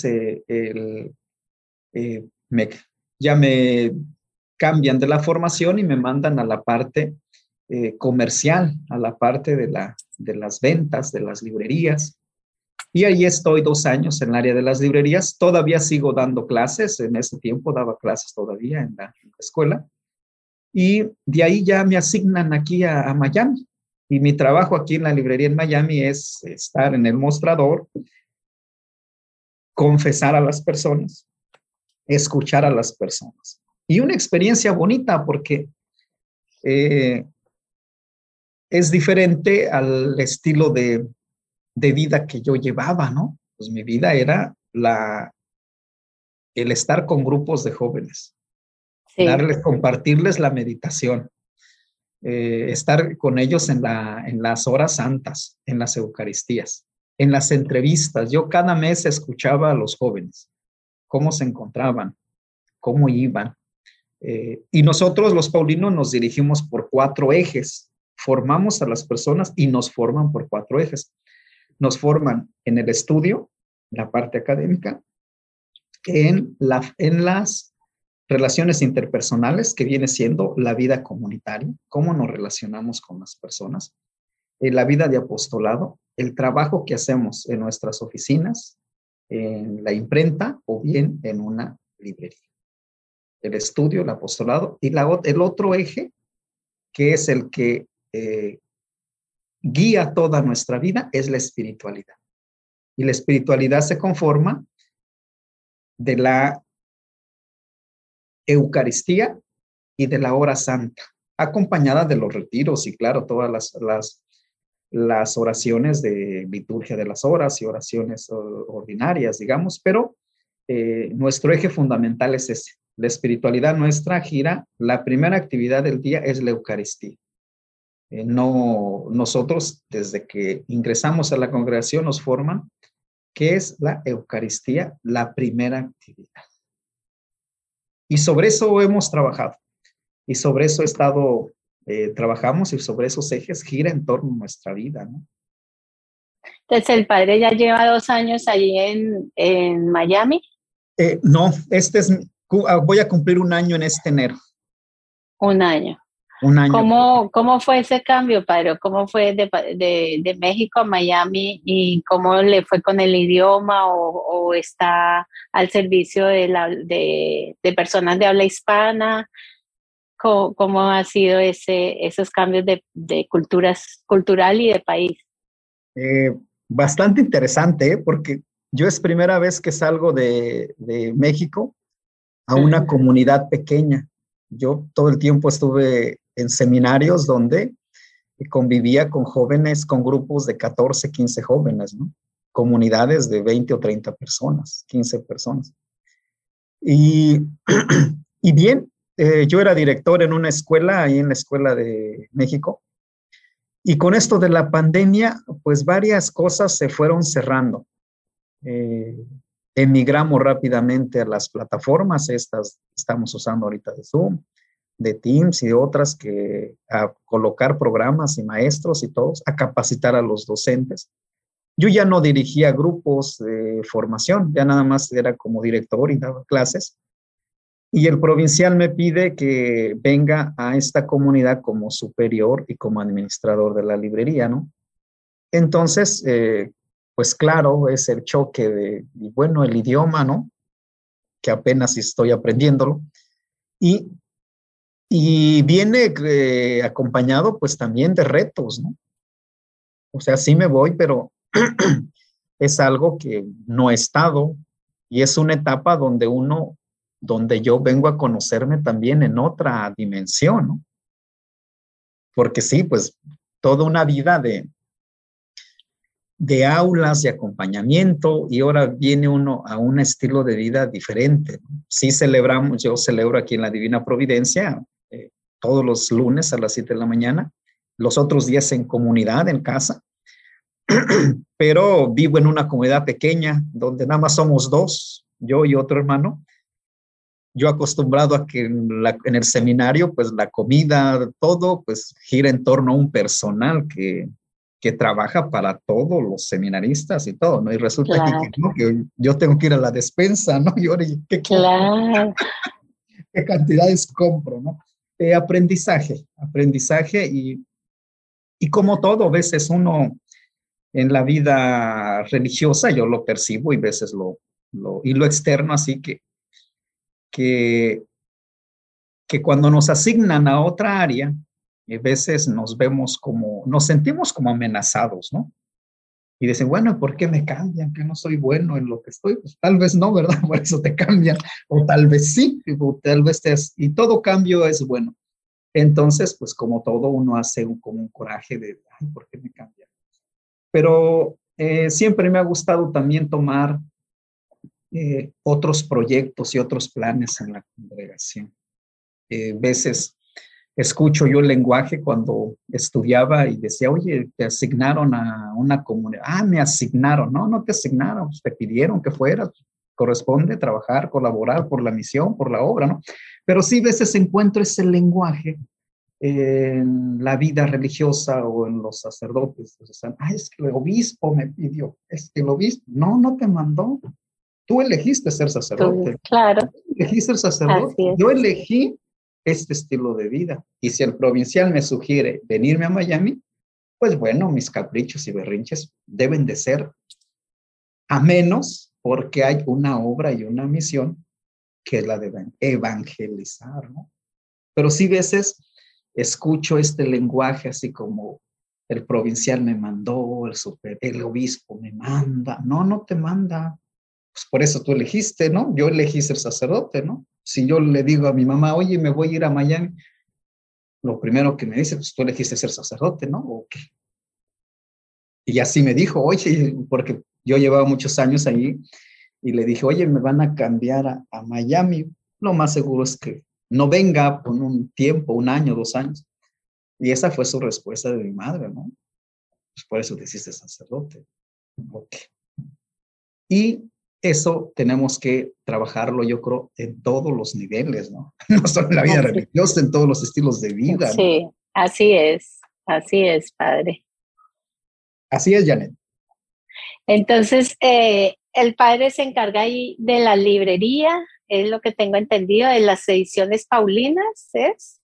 ya me cambian de la formación y me mandan a la parte comercial, a la parte de las ventas, de las librerías. Y ahí estoy 2 años en el área de las librerías. Todavía sigo dando clases. En ese tiempo daba clases todavía en la escuela. Y de ahí ya me asignan aquí a Miami. Y mi trabajo aquí en la librería en Miami es estar en el mostrador, confesar a las personas, escuchar a las personas. Y una experiencia bonita porque es diferente al estilo de vida que yo llevaba, ¿no? Pues mi vida era el estar con grupos de jóvenes, Sí. compartirles la meditación, estar con ellos en las horas santas, en las Eucaristías, en las entrevistas. Yo cada mes escuchaba a los jóvenes, cómo se encontraban, cómo iban. Y nosotros, los paulinos, nos dirigimos por 4 ejes. Formamos a las personas y nos forman por 4 ejes. Nos forman en el estudio, la parte académica, en las relaciones interpersonales, que viene siendo la vida comunitaria, cómo nos relacionamos con las personas, la vida de apostolado, el trabajo que hacemos en nuestras oficinas, en la imprenta o bien en una librería. El estudio, el apostolado y el otro eje, que es el que guía toda nuestra vida, es la espiritualidad. Y la espiritualidad se conforma de la Eucaristía y de la hora santa, acompañada de los retiros y claro, todas las oraciones de liturgia de las horas y oraciones ordinarias, digamos, pero nuestro eje fundamental es ese. La espiritualidad nuestra gira, la primera actividad del día es la Eucaristía. Nosotros, desde que ingresamos a la congregación, nos forman que es la Eucaristía, la primera actividad. Y sobre eso hemos trabajado. Y sobre eso trabajamos y sobre esos ejes gira en torno a nuestra vida, ¿no? Entonces, el padre ya lleva 2 años allí en Miami. No, voy a cumplir 1 año en este enero. 1 año. 1 año. ¿Cómo fue ese cambio, padre? ¿Cómo fue de México a Miami y cómo le fue con el idioma o está al servicio de personas de habla hispana? ¿Cómo ha sido esos cambios de cultural y de país? Bastante interesante, porque yo es primera vez que salgo de México a una comunidad pequeña. Yo todo el tiempo estuve en seminarios donde convivía con jóvenes, con grupos de 14, 15 jóvenes, ¿no? Comunidades de 20 o 30 personas, 15 personas. Y bien, yo era director en una escuela, ahí en la Escuela de México, y con esto de la pandemia, pues varias cosas se fueron cerrando. Emigramos rápidamente a las plataformas, estas estamos usando ahorita de Zoom, de Teams y de otras, a colocar programas y maestros y todos, a capacitar a los docentes. Yo ya no dirigía grupos de formación, ya nada más era como director y daba clases. Y el provincial me pide que venga a esta comunidad como superior y como administrador de la librería, ¿no? Entonces, pues claro, es el choque bueno, el idioma, ¿no? Que apenas estoy aprendiéndolo. Y viene acompañado pues también de retos, ¿no? O sea, sí me voy, pero es algo que no he estado y es una etapa donde yo vengo a conocerme también en otra dimensión, ¿no? Porque sí, pues toda una vida de aulas, de acompañamiento, y ahora viene uno a un estilo de vida diferente, ¿no? Sí yo celebro aquí en la Divina Providencia todos los lunes a las 7 de la mañana, los otros días en comunidad, en casa, pero vivo en una comunidad pequeña donde nada más somos 2, yo y otro hermano. Yo acostumbrado a que en el seminario, pues la comida, todo, pues gira en torno a un personal que trabaja para todos los seminaristas y todo, ¿no? Y resulta claro. que yo tengo que ir a la despensa, ¿no? Y ahora, Claro. ¿qué cantidades compro, no? Aprendizaje y como todo, a veces uno en la vida religiosa yo lo percibo y a veces y lo externo, así que cuando nos asignan a otra área, a veces nos sentimos como amenazados, ¿no? Y dicen, bueno, ¿por qué me cambian? Que no soy bueno en lo que estoy. Pues tal vez no, ¿verdad? Por eso te cambian. O tal vez sí, o tal vez y todo cambio es bueno. Entonces, pues como todo, uno hace como un coraje de, ay, ¿por qué me cambian? Pero siempre me ha gustado también tomar otros proyectos y otros planes en la congregación. Veces escucho yo el lenguaje cuando estudiaba y decía, oye, te asignaron a una comunidad. Ah, me asignaron. No, no te asignaron, te pidieron que fueras. Corresponde trabajar, colaborar por la misión, por la obra, ¿no? Pero sí, veces encuentro ese lenguaje en la vida religiosa o en los sacerdotes. O sea, es que el obispo me pidió, es que el obispo, no te mandó. Tú elegiste ser sacerdote. Claro. Tú elegiste ser sacerdote. Yo elegí este estilo de vida. Y si el provincial me sugiere venirme a Miami, pues bueno, mis caprichos y berrinches deben de ser a menos porque hay una obra y una misión que es la de evangelizar, ¿no? Pero sí veces escucho este lenguaje así como el provincial me mandó, el obispo me manda. No te manda. Pues por eso tú elegiste, ¿no? Yo elegí ser sacerdote, ¿no? Si yo le digo a mi mamá, oye, me voy a ir a Miami, lo primero que me dice, pues tú elegiste ser sacerdote, ¿no? ¿O qué? Y así me dijo, oye, porque yo llevaba muchos años allí y le dije, oye, me van a cambiar a Miami. Lo más seguro es que no venga por un tiempo, 1 año, 2 años. Y esa fue su respuesta de mi madre, ¿no? Pues por eso te hiciste sacerdote. Ok. Y eso tenemos que trabajarlo, yo creo, en todos los niveles, ¿no? No solo en la vida religiosa, en todos los estilos de vida. Sí, ¿no? Así es, padre. Así es, Janet. Entonces, el padre se encarga ahí de la librería, es lo que tengo entendido, de las ediciones paulinas, ¿es?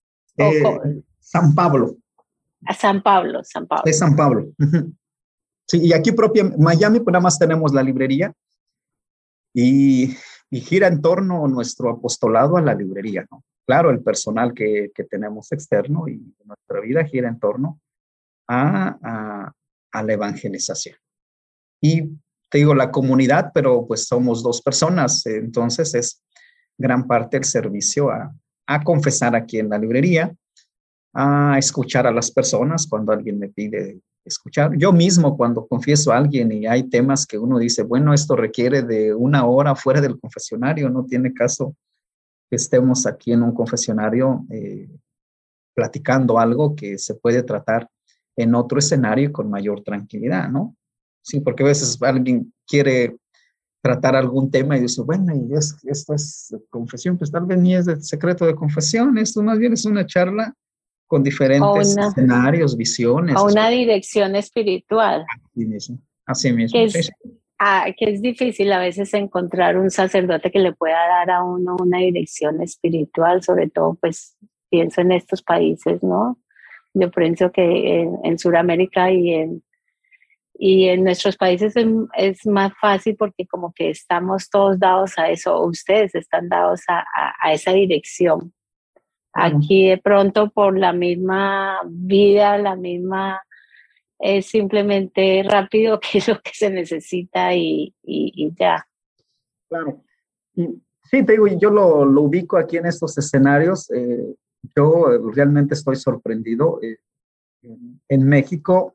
San Pablo. A San Pablo. Es San Pablo. Uh-huh. Sí, y aquí propia, Miami, pues nada más tenemos la librería y gira en torno a nuestro apostolado a la librería, ¿no? Claro, el personal que tenemos externo y nuestra vida gira en torno a la evangelización. Y te digo, la comunidad, pero pues somos 2 personas, entonces es gran parte el servicio a confesar aquí en la librería, a escuchar a las personas cuando alguien me pide escuchar. Yo mismo cuando confieso a alguien y hay temas que uno dice, bueno, esto requiere de 1 hora fuera del confesionario, no tiene caso que estemos aquí en un confesionario platicando algo que se puede tratar en otro escenario con mayor tranquilidad, ¿no? Sí, porque a veces alguien quiere tratar algún tema y dice, bueno, y esto es confesión, pues tal vez ni es de secreto de confesión, esto más bien es una charla con diferentes escenarios, visiones. A una dirección espiritual. Así mismo. Que es difícil a veces encontrar un sacerdote que le pueda dar a uno una dirección espiritual, sobre todo pues pienso en estos países, ¿no? Yo pienso que en Sudamérica y en nuestros países es más fácil porque como que estamos todos dados a eso, o ustedes están dados a esa dirección. Aquí de pronto por la misma vida, es simplemente rápido que es lo que se necesita y ya. Claro. Sí, te digo, yo lo ubico aquí en estos escenarios. Yo realmente estoy sorprendido. En México,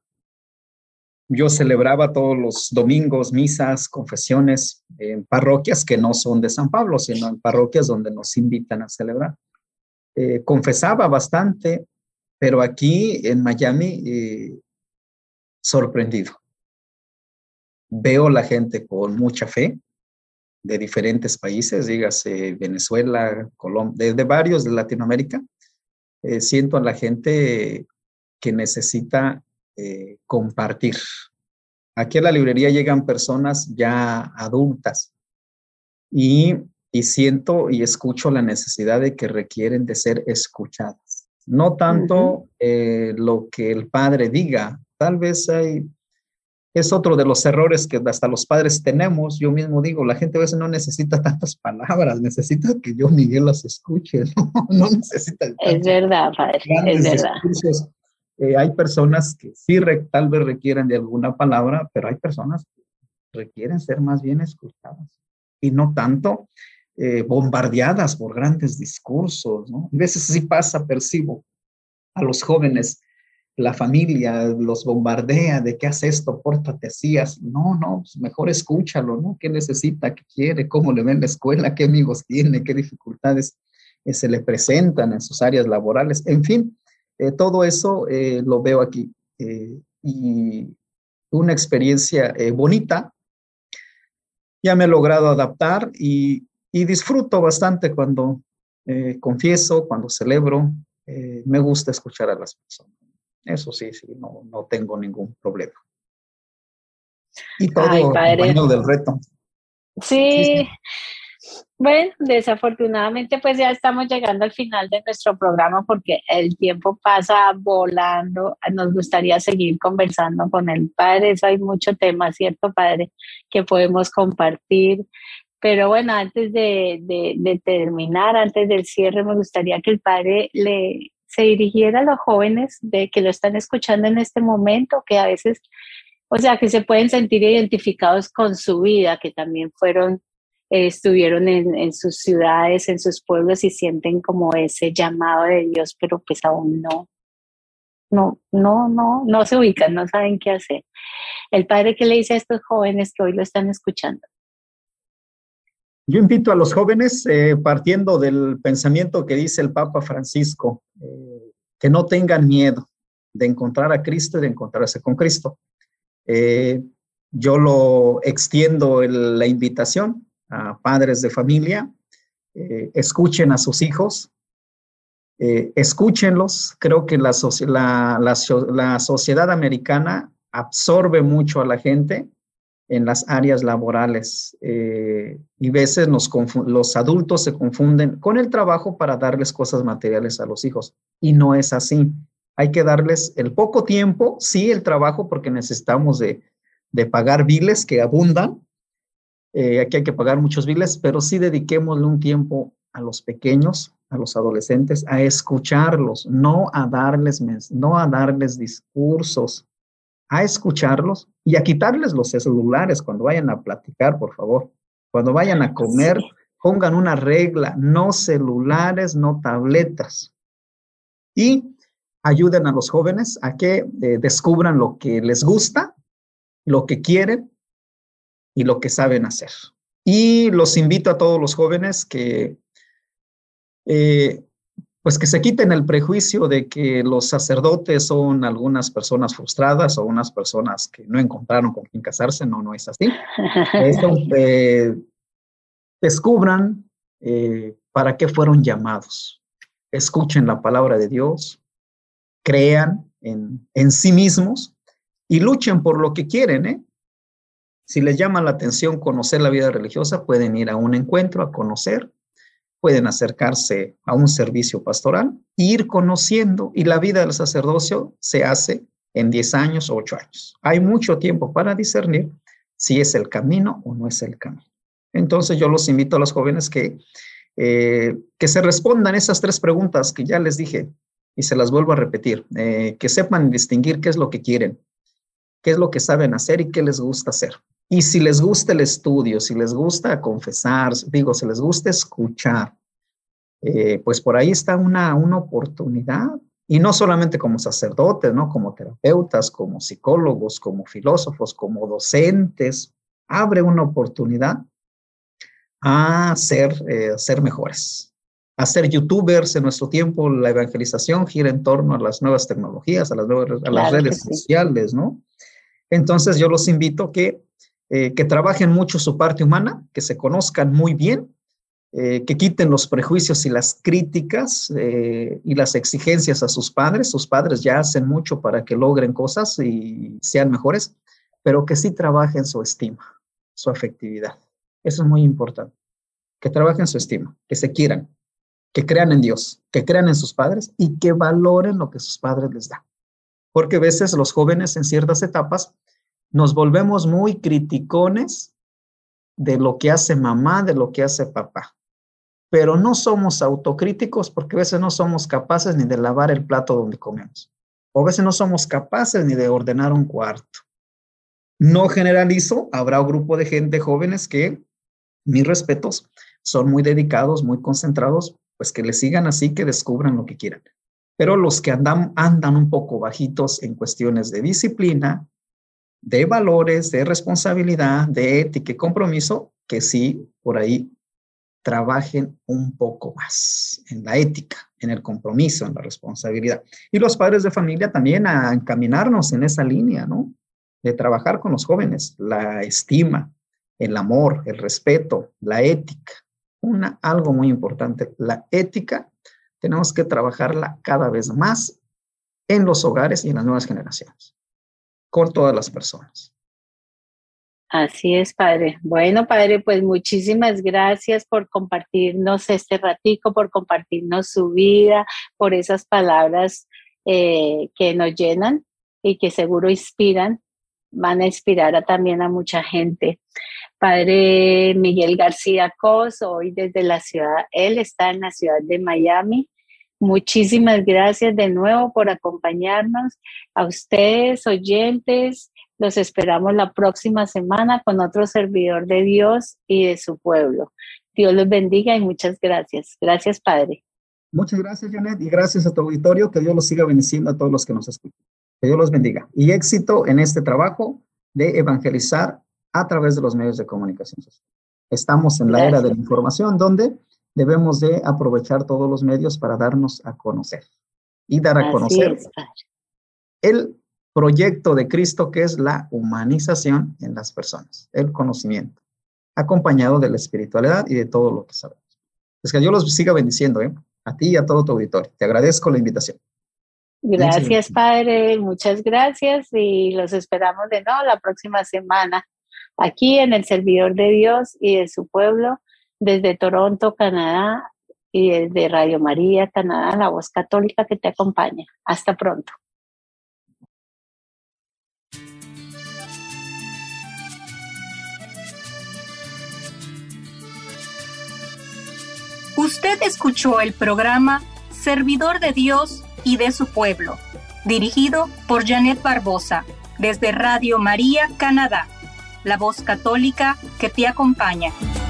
yo celebraba todos los domingos misas, confesiones en parroquias que no son de San Pablo, sino en parroquias donde nos invitan a celebrar. Confesaba bastante, pero aquí en Miami, sorprendido. Veo la gente con mucha fe de diferentes países, dígase Venezuela, Colombia, de varios de Latinoamérica. Siento a la gente que necesita compartir. Aquí a la librería llegan personas ya adultas y siento y escucho la necesidad de que requieren de ser escuchadas. No tanto lo que el padre diga, tal vez hay Es otro de los errores que hasta los padres tenemos. Yo mismo digo, la gente a veces no necesita tantas palabras, necesita que yo, Miguel, las escuche, no necesita Es tantos verdad, padre, es grandes verdad. discursos. Hay personas que sí tal vez requieren de alguna palabra, pero hay personas que requieren ser más bien escuchadas y no tanto bombardeadas por grandes discursos, ¿no? A veces sí pasa, percibo a los jóvenes, la familia los bombardea de qué haces esto, pórtate así, no, pues mejor escúchalo, ¿no? ¿Qué necesita, qué quiere, cómo le ve en la escuela, qué amigos tiene, qué dificultades se le presentan en sus áreas laborales? En fin, todo eso lo veo aquí y una experiencia bonita. Ya me he logrado adaptar y disfruto bastante cuando confieso, cuando celebro. Me gusta escuchar a las personas. Eso sí, no tengo ningún problema. Y Ay, todo padre. acompañado del reto. Sí, Sí, sí. bueno, desafortunadamente pues ya estamos llegando al final de nuestro programa porque el tiempo pasa volando. Nos gustaría seguir conversando con el padre. Eso hay mucho tema, ¿cierto, padre? Que podemos compartir. Pero bueno, antes de terminar, antes del cierre, me gustaría que el padre se dirigiera a los jóvenes de que lo están escuchando en este momento, que a veces, o sea, que se pueden sentir identificados con su vida, que también estuvieron en sus ciudades, en sus pueblos y sienten como ese llamado de Dios, pero pues aún no se ubican, no saben qué hacer. El padre, ¿qué le dice a estos jóvenes que hoy lo están escuchando? Yo invito a los jóvenes, partiendo del pensamiento que dice el Papa Francisco, que no tengan miedo de encontrar a Cristo y de encontrarse con Cristo. Yo lo extiendo la invitación a padres de familia, escuchen a sus hijos, escúchenlos. Creo que la sociedad americana absorbe mucho a la gente en las áreas laborales y a veces los adultos se confunden con el trabajo para darles cosas materiales a los hijos y no es así. Hay que darles el poco tiempo, sí, el trabajo, porque necesitamos de pagar biles que abundan. Aquí hay que pagar muchos biles, pero sí dediquémosle un tiempo a los pequeños, a los adolescentes, a escucharlos, no a darles discursos, a escucharlos y a quitarles los celulares cuando vayan a platicar, por favor. Cuando vayan a comer, Sí. pongan una regla, no celulares, no tabletas. Y ayuden a los jóvenes a que descubran lo que les gusta, lo que quieren y lo que saben hacer. Y los invito a todos los jóvenes que pues que se quiten el prejuicio de que los sacerdotes son algunas personas frustradas o unas personas que no encontraron con quién casarse. No es así. Eso, descubran para qué fueron llamados. Escuchen la palabra de Dios, crean en sí mismos y luchen por lo que quieren, ¿eh? Si les llama la atención conocer la vida religiosa, pueden ir a un encuentro a conocer, pueden acercarse a un servicio pastoral e ir conociendo, y la vida del sacerdocio se hace en 10 años o 8 años. Hay mucho tiempo para discernir si es el camino o no es el camino. Entonces yo los invito a los jóvenes que se respondan esas 3 preguntas que ya les dije y se las vuelvo a repetir, que sepan distinguir qué es lo que quieren, qué es lo que saben hacer y qué les gusta hacer. Y si les gusta el estudio, si les gusta confesar, si les gusta escuchar, pues por ahí está una oportunidad. Y no solamente como sacerdotes, ¿no? Como terapeutas, como psicólogos, como filósofos, como docentes. Abre una oportunidad a ser mejores. A ser youtubers. En nuestro tiempo la evangelización gira en torno a las nuevas tecnologías, a las Claro que redes sí. sociales, ¿no? Entonces yo los invito que trabajen mucho su parte humana, que se conozcan muy bien, que quiten los prejuicios y las críticas y las exigencias a sus padres. Sus padres ya hacen mucho para que logren cosas y sean mejores, pero que sí trabajen su estima, su afectividad. Eso es muy importante, que trabajen su estima, que se quieran, que crean en Dios, que crean en sus padres y que valoren lo que sus padres les dan. Porque a veces los jóvenes en ciertas etapas nos volvemos muy criticones de lo que hace mamá, de lo que hace papá. Pero no somos autocríticos porque a veces no somos capaces ni de lavar el plato donde comemos. O a veces no somos capaces ni de ordenar un cuarto. No generalizo, habrá un grupo de gente jóvenes que, mis respetos, son muy dedicados, muy concentrados, pues que les sigan así, que descubran lo que quieran. Pero los que andan un poco bajitos en cuestiones de disciplina, de valores, de responsabilidad, de ética y compromiso, que sí, por ahí trabajen un poco más en la ética, en el compromiso, en la responsabilidad. Y los padres de familia también a encaminarnos en esa línea, ¿no? De trabajar con los jóvenes, la estima, el amor, el respeto, la ética. Algo muy importante, la ética, tenemos que trabajarla cada vez más en los hogares y en las nuevas generaciones, con todas las personas. Así es, padre. Bueno, padre, pues muchísimas gracias por compartirnos este ratico, por compartirnos su vida, por esas palabras que nos llenan y que seguro inspiran, van a inspirar también a mucha gente. Padre Miguel García Cos, hoy desde la ciudad, él está en la ciudad de Miami. Muchísimas gracias de nuevo por acompañarnos. A ustedes, oyentes, los esperamos la próxima semana con otro servidor de Dios y de su pueblo. Dios los bendiga y muchas gracias. Gracias, Padre. Muchas gracias, Janet, y gracias a tu auditorio. Que Dios los siga bendiciendo a todos los que nos escuchan. Que Dios los bendiga. Y éxito en este trabajo de evangelizar a través de los medios de comunicación social. Estamos en la era de la información donde debemos de aprovechar todos los medios para darnos a conocer y dar a conocer el proyecto de Cristo, que es la humanización en las personas, el conocimiento, acompañado de la espiritualidad y de todo lo que sabemos. Es que Dios los siga bendiciendo, a ti y a todo tu auditorio. Te agradezco la invitación. Gracias, Padre, muchas gracias y los esperamos de nuevo la próxima semana aquí en el Servidor de Dios y de su pueblo, desde Toronto, Canadá, y desde Radio María, Canadá, la voz católica que te acompaña. Hasta pronto. Usted escuchó el programa Servidor de Dios y de su pueblo, dirigido por Janet Barbosa, desde Radio María, Canadá, la voz católica que te acompaña.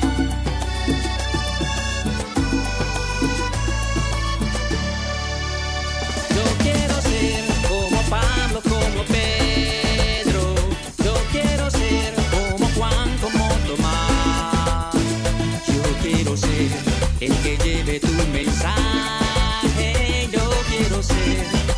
Yo quiero ser como Pablo, como Pedro. Yo quiero ser como Juan, como Tomás. Yo quiero ser el que lleve tu mensaje. Yo quiero ser